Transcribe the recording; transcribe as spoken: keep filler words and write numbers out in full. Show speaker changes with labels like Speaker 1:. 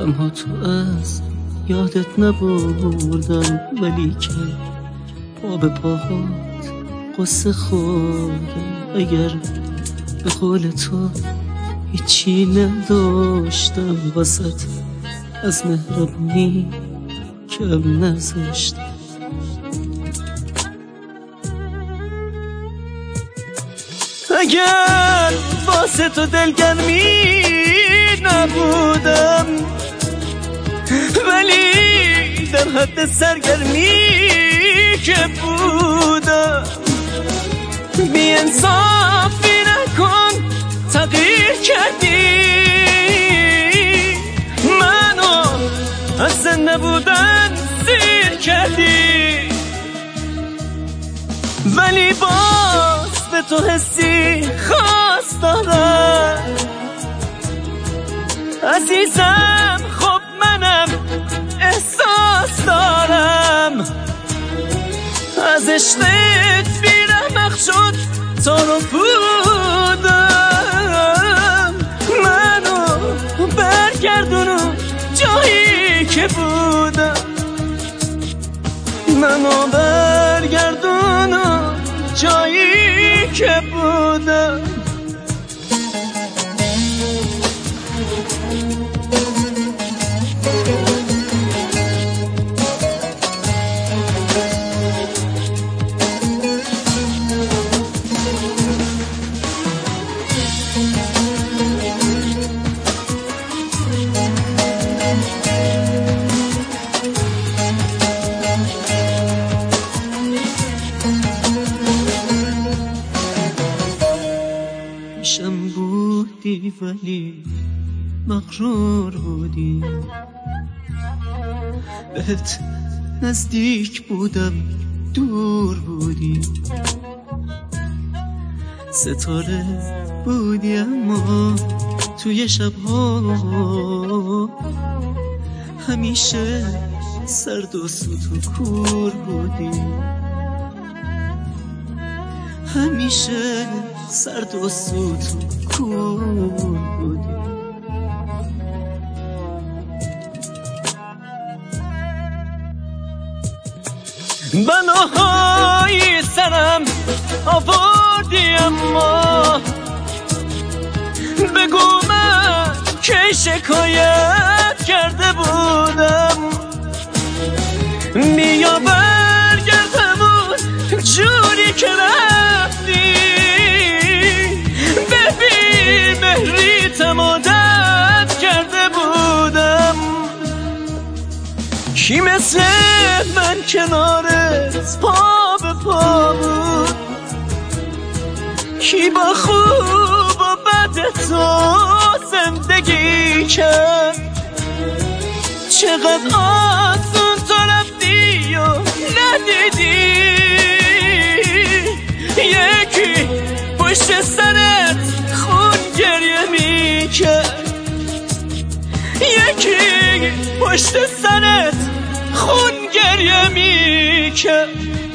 Speaker 1: غمها تو از یادت نبردم، ولی که پا به پاهات قصه خوردم. اگر به قول تو هیچی نداشتم واسط، از مهربونی کم نذاشتم. اگر واسه تو دلگرمی نبودم، ولی در حد سرگرمی که بودم. بی انصافی نکن، تغییر کردی منو، از زنده بودن سیر کردی. ولی باز به تو حسی خاص دارم عزیزم. خب منم احساس دارم، از عشقت بی‌رحمق شد تار و پودم. منو برگردونو جایی که بودم، منو برگردونو جایی که بودم. پیشم بودی ولی مغرور بودی، بهت نزدیک بودم دور بودی. ستاره بودی اما توی شبها همیشه سرد و سوت و کور بودی. همیشه سرد و سوت و کور بودی. بناهای سرم آوردی اما بگو من کی شکایت کرده بودم. بیا برگردمون جوری که رفتی، ببین مهریتم عادت کرده بودم. کی مثل من کنارت پا به پا بود، کی با خوب و بد تو زندگی کرد. چقدر آسون تو رفتی و ندیدی، یکی پشت سرت خون گریه میکرد، یکی پشت سرت خون گریه میکرد.